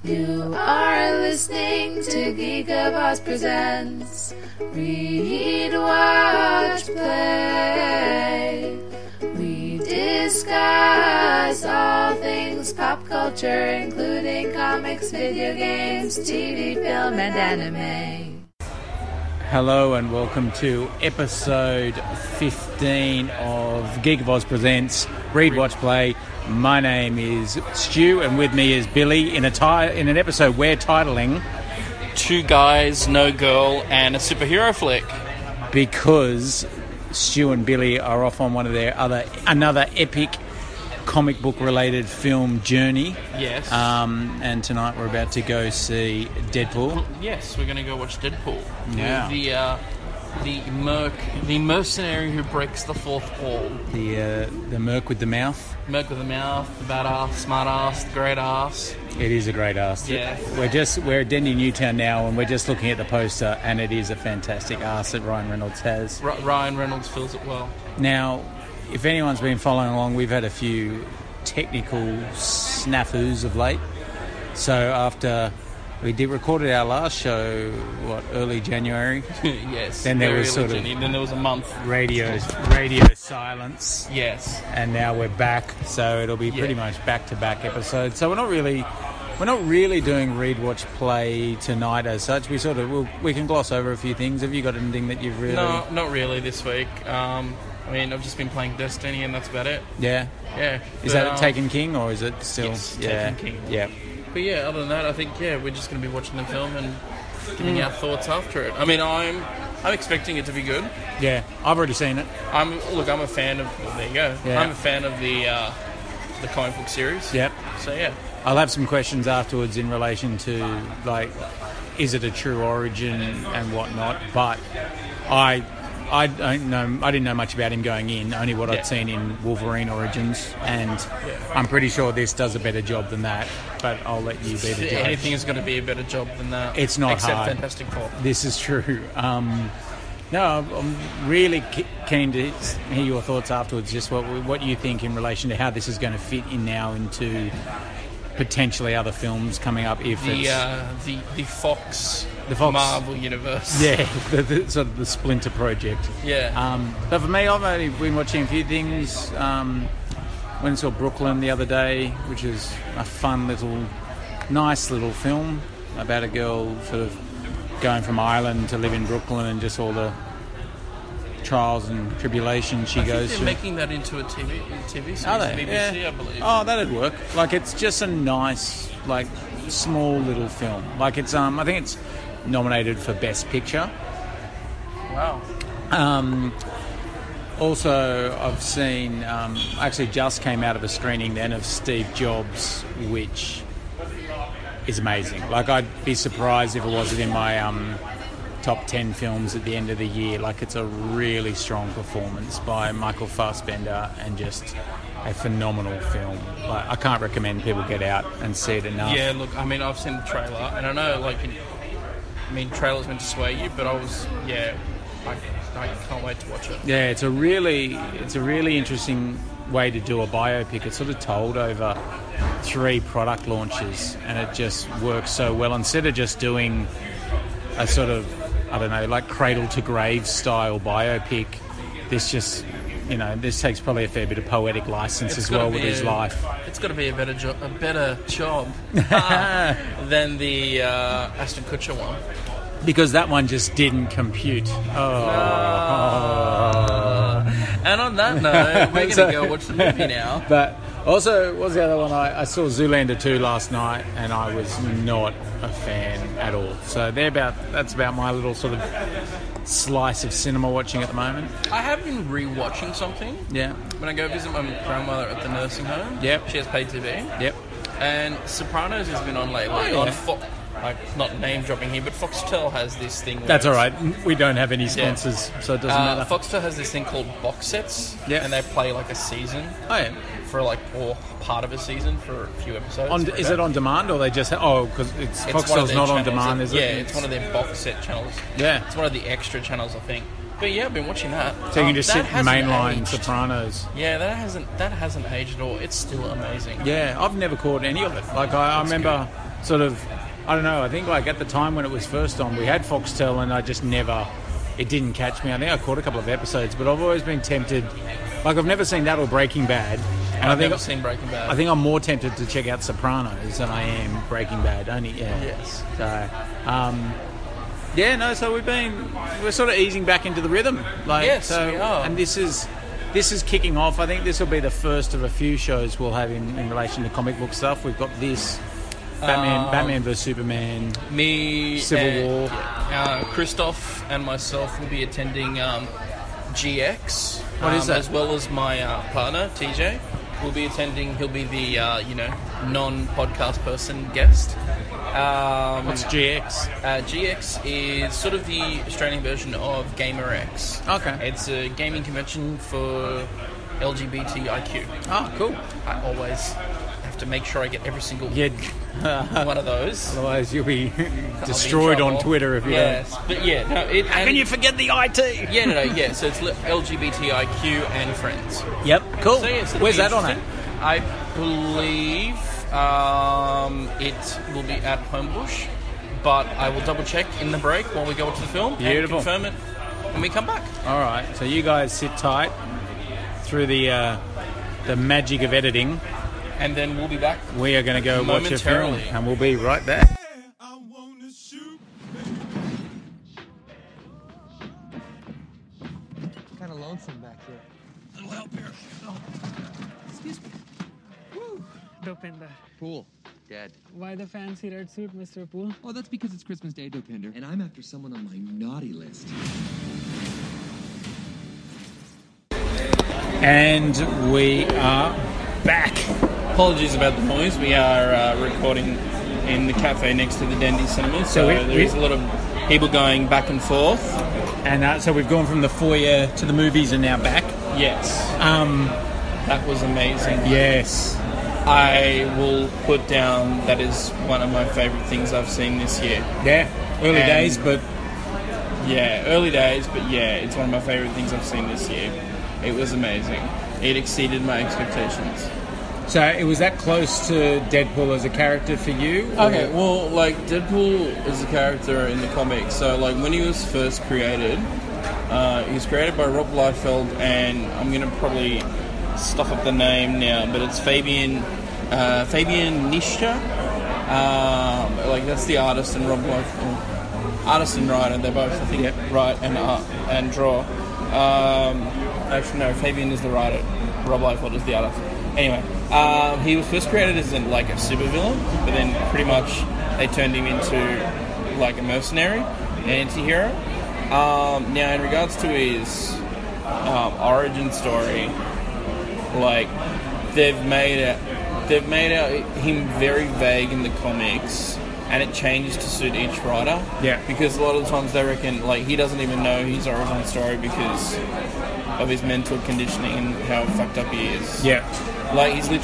You are listening to Geek of Oz Presents Read, Watch, Play. We discuss all things pop culture, including comics, video games, TV, film, and anime. Hello and welcome to episode 15 of Geek of Oz Presents Read, Watch, Play. My name is Stu and with me is Billy in an episode we're titling Two Guys, No Girl and a Superhero Flick. Because Stu and Billy are off on one of their another epic comic book related film journey. Yes. And tonight we're about to go see Deadpool. Yes, we're going to go watch Deadpool. Yeah. The mercenary who breaks the fourth wall. The Merc with the mouth. Merc with the mouth, the badass, smart ass, the great ass. It is a great ass. Yeah. We're at Dendy Newtown now and we're just looking at the poster and it is a fantastic ass that Ryan Reynolds has. Ryan Reynolds fills it well. Now, if anyone's been following along, we've had a few technical snafus of late. So after we recorded our last show, early January? Yes. Then there was then there was a month. Radio silence. Yes. And now we're back, so it'll be pretty much back-to-back episodes. So we're not really doing Read, Watch, Play tonight as such. We can gloss over a few things. Have you got anything that you've really... No, not really this week. I've just been playing Destiny and that's about it. Yeah? Yeah. Is that Taken King or is it still... Yes, Taken King. Yeah. But yeah, other than that, I think, we're just going to be watching the film and giving our thoughts after it. I mean, I'm expecting it to be good. Yeah, I've already seen it. I'm a fan of... Well, there you go. Yeah. I'm a fan of the comic book series. Yep. So, yeah. I'll have some questions afterwards in relation to, is it a true origin and whatnot, but I don't know. I didn't know much about him going in. Only what I'd seen in Wolverine Origins, and I'm pretty sure this does a better job than that. But I'll let you be the judge. Anything is going to be a better job than that. It's not except hard. Fantastic Four. This is true. No, I'm really keen to hear your thoughts afterwards. Just what you think in relation to how this is going to fit in now into potentially other films coming up. If the Fox Marvel universe. Yeah, the sort of the Splinter project. Yeah. But for me, I've only been watching a few things. Went and saw Brooklyn the other day, which is a fun nice little film about a girl sort of going from Ireland to live in Brooklyn and just all the trials and tribulations she goes through. They're making that into a TV series. Are they? BBC, yeah. I believe. Oh, that'd work. It's just a nice, small little film. It's I think it's nominated for Best Picture. Wow. Also, I've seen, actually just came out of a screening then of Steve Jobs, which is amazing. I'd be surprised if it wasn't in my top 10 films at the end of the year. It's a really strong performance by Michael Fassbender and just a phenomenal film. I can't recommend people get out and see it enough. Yeah, look, I've seen the trailer, and I know, trailers meant to sway you, but I can't wait to watch it. Yeah, it's a really interesting way to do a biopic. It's sort of told over 3 product launches, and it just works so well. Instead of just doing a sort of, cradle to grave style biopic, this just, this takes probably a fair bit of poetic license as well with his life. It's got to be a better job than the Ashton Kutcher one. Because that one just didn't compute. And on that note, we're going to go watch the movie now. But also, what was the other one? I saw Zoolander 2 last night, and I was not a fan at all. So that's about my little sort of slice of cinema watching at the moment. I have been re-watching something. Yeah. When I go visit my grandmother at the nursing home. Yep. She has paid TV. Yep. And Sopranos has been on lately. Oh, yeah. On Fox. Not name dropping here, but Foxtel has this thing. That's all right. We don't have any sponsors, so it doesn't matter. Foxtel has this thing called box sets, and they play a season. Oh yeah. Or part of a season for a few episodes. Is it on demand, or they just? Because Foxtel's not on demand, is it? Yeah, it's one of their box set channels. Yeah, it's one of the extra channels, I think. But yeah, I've been watching that. So you can just sit mainline Sopranos. Yeah, that hasn't aged at all. It's still amazing. Yeah, I've never caught any of it. I remember. sort of, I don't know, I think like at the time when it was first on, we had Foxtel and I just never, it didn't catch me. I think I caught a couple of episodes, but I've always been tempted, like I've never seen that or Breaking Bad. And I've never seen Breaking Bad. I think I'm more tempted to check out Sopranos than I am Breaking Bad. Yes. So, so we're sort of easing back into the rhythm. Like, yes, so, we are. And this is kicking off. I think this will be the first of a few shows we'll have in relation to comic book stuff. We've got this, Batman vs Superman, Civil War. Christoph and myself will be attending GX. What is that? As well as my partner, TJ, will be attending. He'll be the, non-podcast person guest. What's GX? GX is sort of the Australian version of GamerX. Okay. It's a gaming convention for LGBTIQ. Oh, cool. I always have to make sure I get every single one of those. Otherwise, you'll be destroyed on Twitter if you don't. But yeah, no. How can you forget the IT? Yeah. So it's LGBTIQ and friends. Yep, cool. So, yeah, so where's that on it? I believe it will be at Homebush, but I will double check in the break while we go to the film. Beautiful. And confirm it when we come back. All right. So you guys sit tight through the magic of editing. And then we'll be back. We are going to go watch a film, momentarily. and we'll be right back. Kind of lonesome back here. Little help here. Oh. Excuse me. Woo. Dopinder. Pool. Dead. Why the fancy red suit, Mr. Poole? Oh, that's because it's Christmas Day, Dopinder, and I'm after someone on my naughty list. And we are back. Apologies about the noise. We are recording in the cafe next to the Dendy Cinema, so there's a lot of people going back and forth. And so we've gone from the foyer to the movies and now back. Yes. That was amazing. Yes. I will put down that is one of my favourite things I've seen this year. Yeah. Early days, but yeah, it's one of my favourite things I've seen this year. It was amazing. It exceeded my expectations. So it was that close to Deadpool as a character for you? Okay, well, like, Deadpool is a character in the comics. So, like, when he was first created, he was created by Rob Liefeld, and I'm going to probably stuff up the name now, but it's Fabian Nishka. Like, that's the artist, and Rob Liefeld, artist and writer, they're both, I think, write and draw. Actually, no, Fabian is the writer, Rob Liefeld is the artist. Anyway, he was first created as a supervillain, but then pretty much they turned him into like a mercenary, an anti-hero. Now, in regards to his origin story, like they've made out him very vague in the comics, and it changes to suit each writer. Yeah, because a lot of the times they reckon like he doesn't even know his origin story because of his mental conditioning and how fucked up he is. Yeah. Like, he's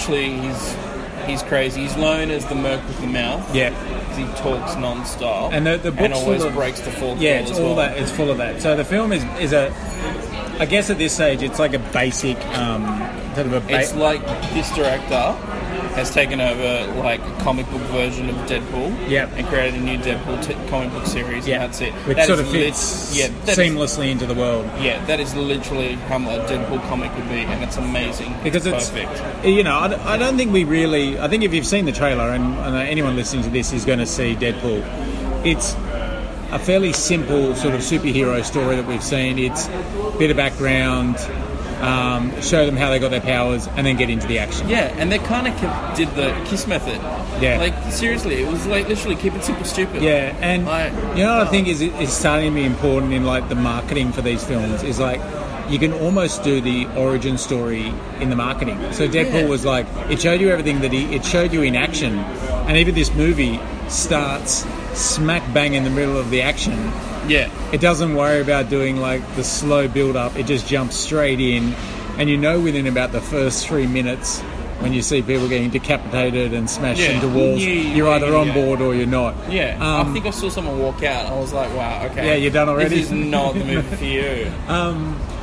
crazy. He's known as the Merc with the Mouth. Yeah. Because he talks non-stop. And the book's and always full of, breaks the fourth wall it's as all well. that. It's full of that. So the film is a... I guess at this stage, it's like a basic... It's like this director has taken over like a comic book version of Deadpool and created a new Deadpool comic book series, and that's it. Which sort of fits seamlessly into the world. Yeah, that is literally how a Deadpool comic would be, and it's amazing. Because it's perfect. You know, I don't think we really... I think if you've seen the trailer, and anyone listening to this is going to see Deadpool, it's a fairly simple sort of superhero story that we've seen. It's a bit of background... show them how they got their powers, and then get into the action. Yeah, and they kind of did the KISS method. Yeah. Like, seriously, it was like literally keep it super stupid. Yeah, and you know what I think is starting to be important in like the marketing for these films is like you can almost do the origin story in the marketing. So Deadpool was like, it showed you everything it showed you in action, and even this movie starts smack bang in the middle of the action. Yeah. It doesn't worry about doing like the slow build up. It just jumps straight in, and you know within about the first 3 minutes when you see people getting decapitated and smashed into walls, you're either on board or you're not. Yeah. I think I saw someone walk out. I was like, wow, okay. Yeah, you're done already. This is not the movie for you.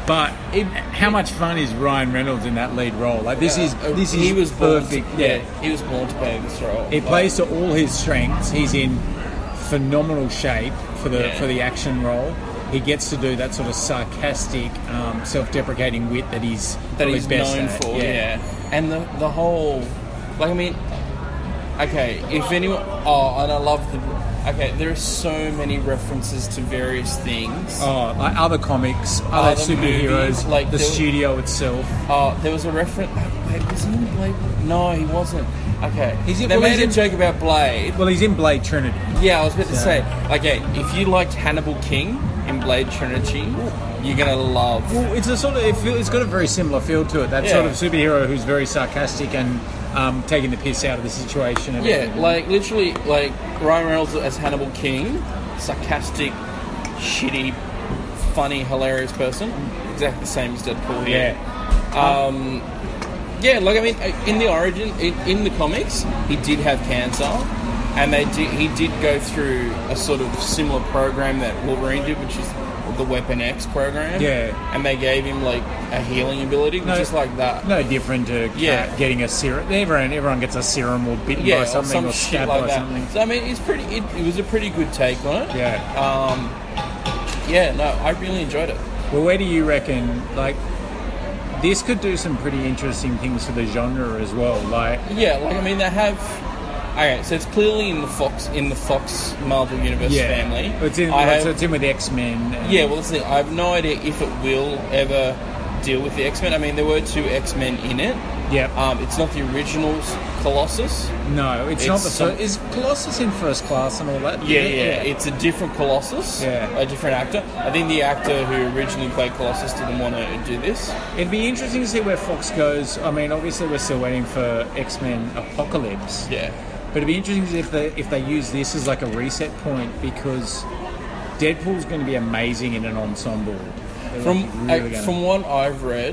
But how much fun is Ryan Reynolds in that lead role? Like this is he was perfect. He was born to play this role. He plays to all his strengths. He's in phenomenal shape for the action role. He gets to do that sort of sarcastic, self-deprecating wit that he's best known at. for. Yeah, and the whole, like, I mean, okay, if anyone, and I love there are so many references to various things. Oh, like other comics, other superheroes, movies, like the studio itself. There was a reference. Wait, was he in Blade? No, he wasn't. Okay, He's in- they well, made he's a in- joke about Blade. Well, he's in Blade Trinity. Yeah, I was about to say, okay, if you liked Hannibal King in Blade Trinity, you're gonna love. Well, it's a sort of it's got a very similar feel to it. That sort of superhero who's very sarcastic and taking the piss out of the situation. And everything. like literally, like Ryan Reynolds as Hannibal King, sarcastic, shitty, funny, hilarious person, exactly the same as Deadpool here. Like I mean, in the origin, in the comics, he did have cancer, and he did go through a sort of similar program that Wolverine did, which is the Weapon X program. Yeah. And they gave him like a healing ability, just like that. No different to getting a serum. Everyone gets a serum or bitten by something or shit stabbed like by that. something. So I mean, it was a pretty good take on it. Yeah. No, I really enjoyed it. Well, where do you reckon, like, this could do some pretty interesting things for the genre as well? Like, I mean, they have. Okay, so it's clearly in the Fox Marvel Universe family. It's in with the X-Men. Well, that's the thing. I have no idea if it will ever deal with the X-Men. I mean, there were 2 X-Men in it. Yeah. It's not the original Colossus. No, it's not the first. Is Colossus in First Class and all that? Yeah. It's a different Colossus. Yeah. A different actor. I think the actor who originally played Colossus didn't want to do this. It'd be interesting to see where Fox goes. I mean, obviously we're still waiting for X-Men Apocalypse. Yeah. But it'd be interesting to see if they use this as like a reset point, because Deadpool's going to be amazing in an ensemble. From what I've read,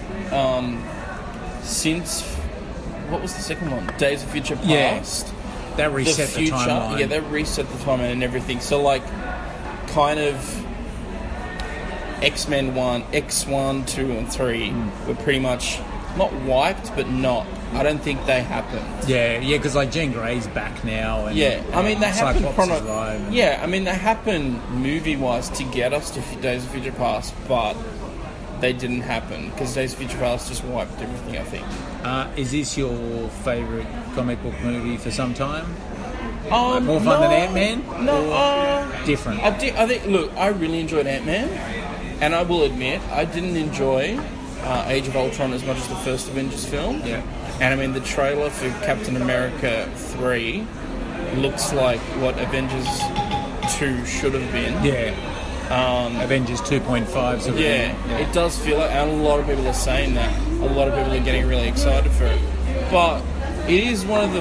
since what was the second one? Days of Future Past. That reset the timeline. Yeah, that reset the timeline and everything. So like, kind of, X-Men 1, X1, 2, and 3 were pretty much not wiped, but not. I don't think they happened. Yeah, because like Jean Grey's back now. And, I mean they happened. I mean they happened movie-wise to get us to Days of Future Past, but they didn't happen because Days of Future Past just wiped everything, I think. Is this your favourite comic book movie for some time? More fun than Ant-Man? No, different. I think. Look, I really enjoyed Ant-Man, and I will admit I didn't enjoy Age of Ultron as much as the first Avengers film. Yeah. And I mean, the trailer for Captain America 3 looks like what Avengers 2 should have been. Yeah. Avengers 2.5 sort of thing. It does feel like, and a lot of people are saying that. A lot of people are getting really excited for it. But it is one of the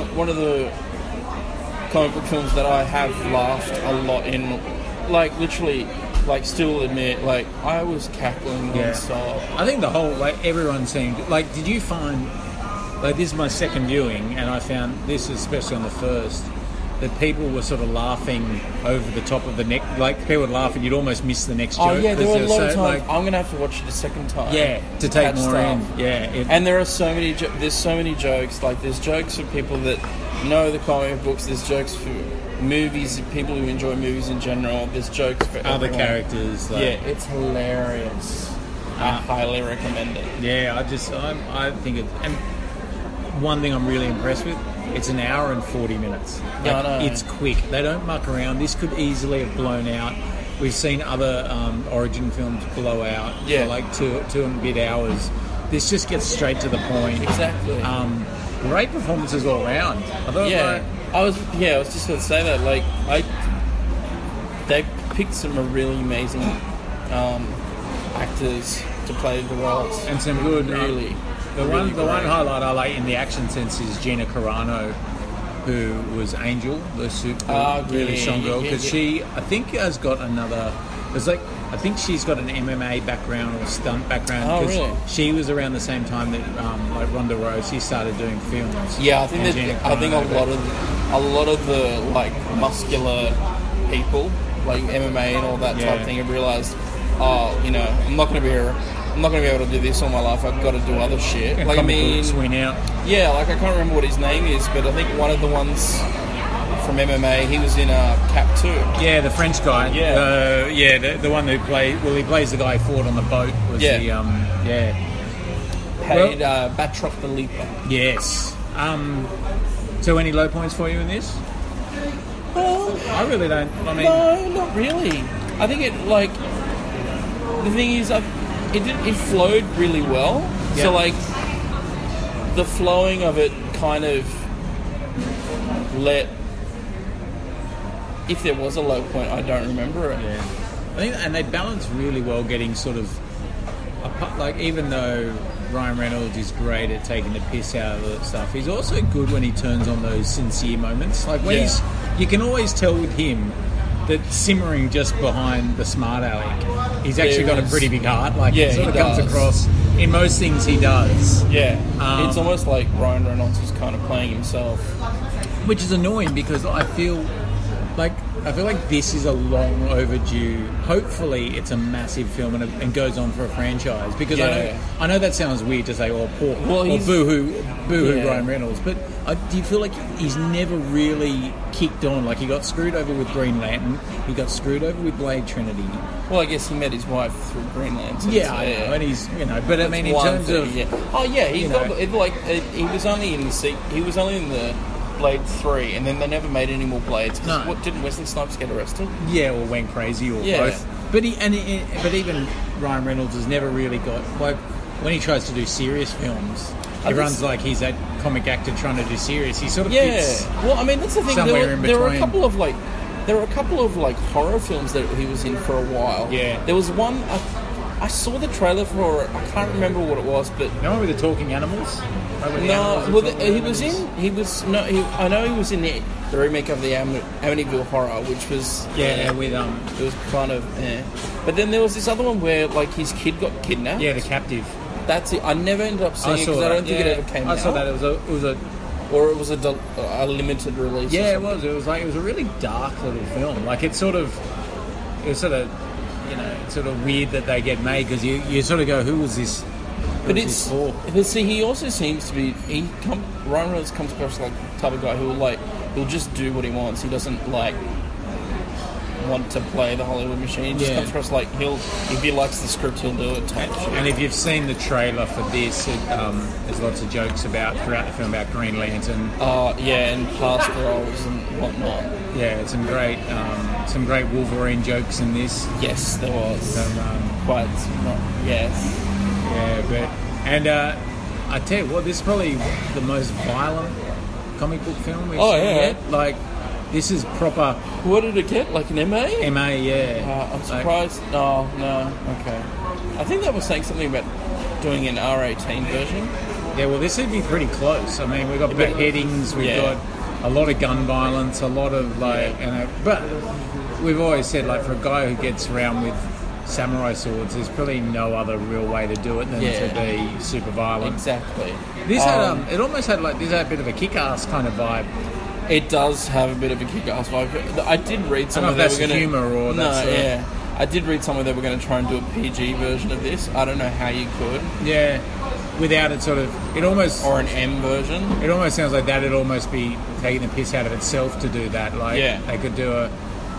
comic book films that I have laughed a lot in. Like, literally, like, still admit, like, I was cackling non-stop. I think the whole, like, everyone seemed... Like, did you find... Like, this is my second viewing, and I found this, especially on the first, that people were sort of laughing over the top of the neck. Like, people would laugh and you'd almost miss the next joke. Oh, yeah, there were a lot of Like, times. I'm going to have to watch it a second time. Yeah, to take more in. Yeah. And there are so many... there's so many jokes. Like, there's jokes for people that know the comic books. There's jokes for movies, people who enjoy movies in general. There's jokes for other everyone. Characters. Like, it's hilarious. I highly recommend it. Yeah, I think it's... And one thing I'm really impressed with, it's an hour and 40 minutes. Like, I know. It's quick. They don't muck around. This could easily have blown out. We've seen other origin films blow out for like two and a bit hours. This just gets straight to the point. Exactly. Great performances all around. I thought I was just going to say that. Like, they picked some really amazing actors to play the roles, and some good. The one highlight I like in the action sense is Gina Carano, who was Angel, the super really strong girl, because she, I think, has got another. I think she's got an MMA background or stunt background. Oh, really? She was around the same time that like Ronda Rousey started doing films. Yeah, I think a lot of the like muscular people, like MMA and all that type of thing, have realised oh, you know, I'm not going to be able to do this all my life. I've got to do other shit. And Like, I comic mean, books went out. yeah, like I can't remember what his name is, but I think one of the ones from MMA, he was in Cap 2. Yeah, the French guy. Yeah. The one who he plays the guy who fought on the boat. Was Yeah. Paid Batroc the Leaper. Yes. So any low points for you in this? Well, I really don't. I mean, no, not really. I think it, like, the thing is, it flowed really well. Yeah. So, like, the flowing of it kind of let... If there was a low point, I don't remember it. yeah. I think, and they balance really well, getting sort of apart, like, even though Ryan Reynolds is great at taking the piss out of the stuff, he's also good when he turns on those sincere moments. Like when you can always tell with him that simmering just behind the smart aleck, he's actually got a pretty big heart. Like it sort of comes across in most things he does. Yeah, it's almost like Ryan Reynolds is kind of playing himself, which is annoying because I feel like this is a long overdue. Hopefully, it's a massive film and goes on for a franchise. Because I know that sounds weird to say, "Oh, poor, boo-hoo, Ryan Reynolds." But do you feel like he's never really kicked on? Like he got screwed over with Green Lantern, he got screwed over with Blade Trinity. Well, I guess he met his wife through Green Lantern. Yeah, I know, and he's But I mean, in terms of he was only in the Blade 3, and then they never made any more Blades. No. Didn't Wesley Snipes get arrested? Yeah, or went crazy, or both. But but even Ryan Reynolds has never really got, like, when he tries to do serious films, everyone's like he's that comic actor trying to do serious. He sort of fits. Well, I mean, that's the thing. There were a couple of horror films that he was in for a while. Yeah. There was one. I saw the trailer for it. I can't remember what it was, but no one with the talking animals. I know he was in the remake of the Amityville Horror, which was it was kind of but then there was this other one where like his kid got kidnapped. Yeah, The Captive. That's it. I never ended up seeing it because I don't think it ever came out. I saw that. It was a limited release. Yeah, it was. It was a really dark little film. Like it was sort of it's sort of weird that they get made because you sort of go, who was this? But see, he also seems to be. Ryan Reynolds comes across like the type of guy he'll just do what he wants. He doesn't like want to play the Hollywood machine. He just comes across like if he likes the script, he'll do it. Type shit. And if you've seen the trailer for this, there's lots of jokes throughout the film about Green Lantern. And past roles and whatnot. Yeah, some great Wolverine jokes in this. Yes, there was. I tell you what, this is probably the most violent comic book film we've seen yet. Like, this is proper. What did it get? Like an MA? MA, yeah. I'm surprised. No, okay. I think that was saying something about doing an R18 version. Yeah, well, this would be pretty close. I mean, we've got beheadings, we've got a lot of gun violence, a lot of but we've always said, like, for a guy who gets around with samurai swords, there's probably no other real way to do it than to be super violent. Exactly. This had it almost had a bit of a Kick-Ass kind of vibe. It does have a bit of a Kick-Ass vibe. I did read somewhere that's humour or that's I did read somewhere they were going to try and do a PG version of this. I don't know how you could. Yeah. Without it or an M version. It almost sounds like that'd almost be taking the piss out of itself to do that. Like they could do a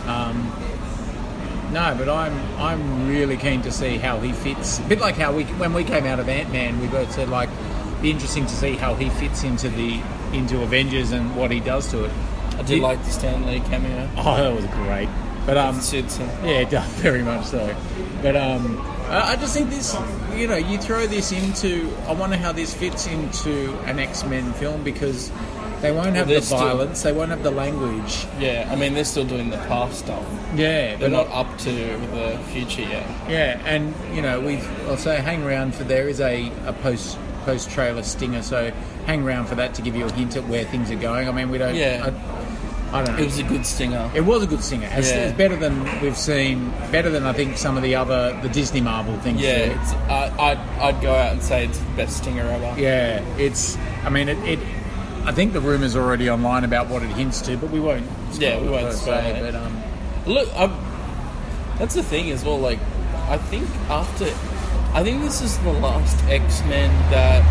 no, but I'm really keen to see how he fits. A bit like how when we came out of Ant-Man, we both said like be interesting to see how he fits into Avengers and what he does to it. I did like the Stan Lee cameo. Oh, that was great. But it does very much so. But I just think this, you throw this into. I wonder how this fits into an X-Men film because they won't have the violence, they won't have the language. Yeah, I mean they're still doing the past stuff. Yeah, they're not up to the future yet. Yeah, and I'll say hang around for there is a post trailer stinger, so hang around for that to give you a hint at where things are going. I mean we don't. Yeah. I don't know. It was a good stinger. It was a good stinger. It's better than we've seen. Better than I think some of the Disney Marvel things. Yeah, I'd go out and say it's the best stinger ever. Yeah, it's. I mean, it. I think the rumour's already online about what it hints to, but we won't. We won't say it. Look, that's the thing as well. Like, I think this is the last X-Men that,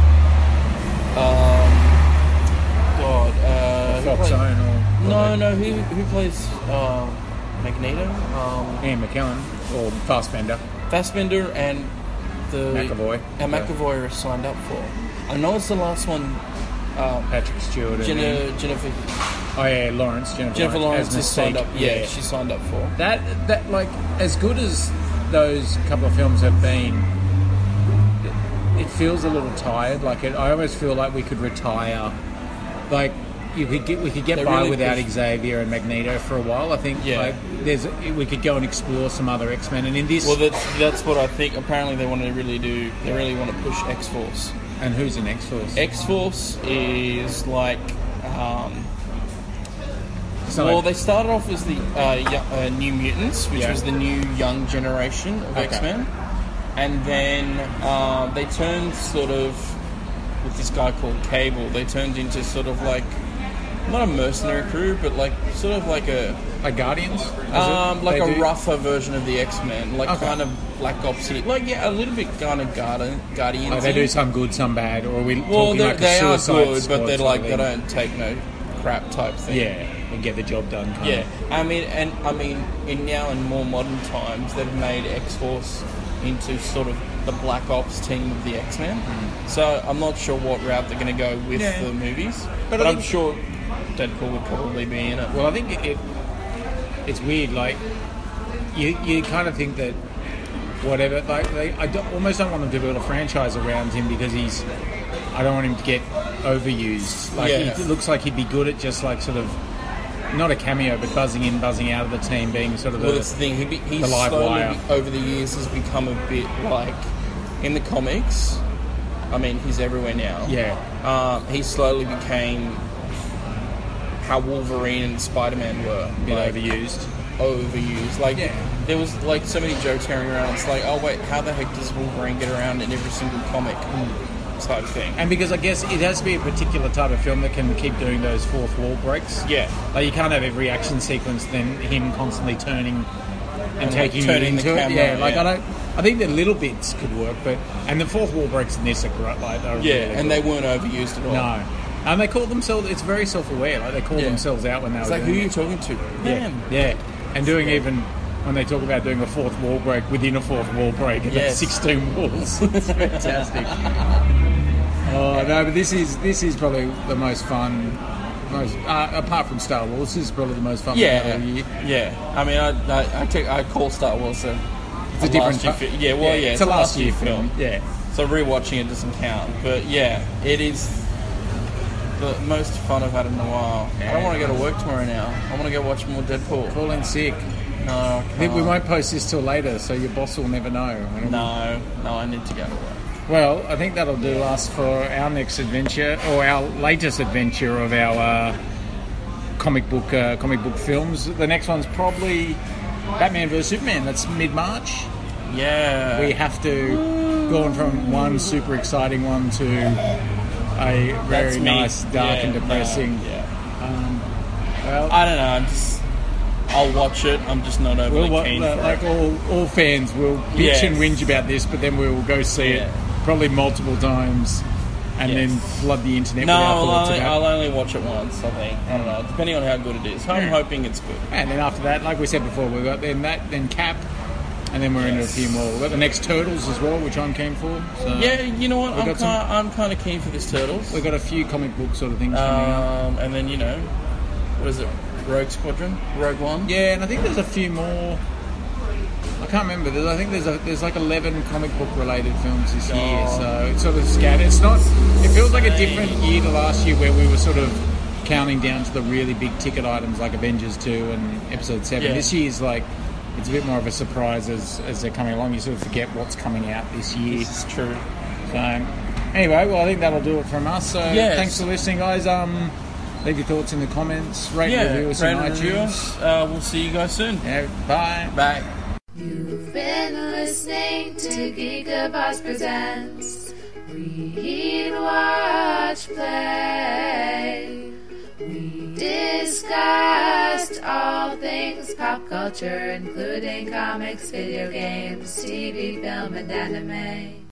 Fox Own or no, who plays Magneto? Ian McKellen or Fassbender and the McAvoy. And McAvoy are signed up for. I know it's the last one. Patrick Stewart. Jennifer. Oh yeah, Lawrence. Jennifer Lawrence is signed up. Yeah, she signed up for that. Like, as good as those couple of films have been, it feels a little tired. Like, I almost feel like we could retire. Like, we could get by really without Xavier and Magneto for a while. I think we could go and explore some other X-Men. And in this, well, that's what I think. Apparently, they want to really do. They really want to push X-Force. And who's in X-Force? X-Force is like. They started off as the New Mutants, which was the new young generation of X-Men, and then they turned sort of with this guy called Cable. They turned into sort of like not a mercenary crew, but like sort of like a Guardians, like a rougher version of the X-Men, like kind of Black Ops, like a little bit kind of Guardians. Like they do some good, some bad, or are we talking like they a Suicide are good, Squad but they're like they don't take no crap type thing. Yeah, and get the job done. Kind of. I mean, in more modern times, they've made X-Force into sort of the Black Ops team of the X-Men. So I'm not sure what route they're going to go with the movies, but I'm sure Deadpool would probably be in it. Well, I think it's weird. Like you kind of think that whatever. Like almost don't want them to build a franchise around him because I don't want him to get overused. Like he looks like he'd be good at just like sort of not a cameo, but buzzing in, buzzing out of the team, being sort of that's the thing. He's live slowly wire. Over the years has become a bit like in the comics. I mean, he's everywhere now. Yeah. He slowly became how Wolverine and Spider-Man were. A bit overused. Like, there was like so many jokes carrying around. It's like, oh wait, how the heck does Wolverine get around in every single comic type thing? And because I guess it has to be a particular type of film that can keep doing those fourth wall breaks. Yeah. Like you can't have every action sequence then him constantly turning and taking you turning into the it. camera, Yeah, like I think the little bits could work, and the fourth wall breaks in this are great. Like they're really and good. they weren't overused at all. No. And they call themselves, it's very self-aware, like they call themselves out when they it's were like, doing who are you talking to? Them. Yeah. And doing even, when they talk about doing a fourth wall break within a fourth wall break, and that's 16 walls. It's fantastic. Oh, no, but this is probably the most fun, apart from Star Wars, this is probably the most fun one of the year. Yeah. I mean, I call Star Wars a different last year it's a last year film. Yeah. So rewatching it doesn't count. But yeah, it is the most fun I've had in a while. I don't want to go to work tomorrow now. I want to go watch more Deadpool. Call in sick. No, I can't. We won't post this till later, so your boss will never know. No, I need to go to work. Well, I think that'll do us for our next adventure, or our latest adventure of our comic book films. The next one's probably Batman vs Superman. That's mid-March. Yeah. We have to go on from one super exciting one to a very nice, dark and depressing. Well, I don't know. I'll watch it. I'm just not overly keen for it. Like all fans, we'll bitch and whinge about this, but then we'll go see it probably multiple times and then flood the internet with our thoughts about it. I'll only watch it once, I think. I don't know, depending on how good it is. I'm hoping it's good. And then after that, like we said before, we've got then Cap, and then we're into a few more. We've got the next Turtles as well, which I'm keen for. So yeah, you know what? I'm kind of keen for this Turtles. We've got a few comic book sort of things coming up. And then, what is it? Rogue One? Yeah, and I think there's a few more. I can't remember. I think there's like 11 comic book related films this year, so it's sort of scattered. It feels like a different year to last year where we were sort of counting down to the really big ticket items like Avengers 2 and Episode 7. Yeah. This year's like, it's a bit more of a surprise as they're coming along. You sort of forget what's coming out this year. This is true. So, anyway, well, I think that'll do it from us. So, thanks for listening, guys. Leave your thoughts in the comments. Rate and review us on iTunes. We'll see you guys soon. Yeah, bye. Bye. You've been listening to Gigaboss Presents Read, Watch, Play. We discussed all things pop culture, including comics, video games, TV, film, and anime.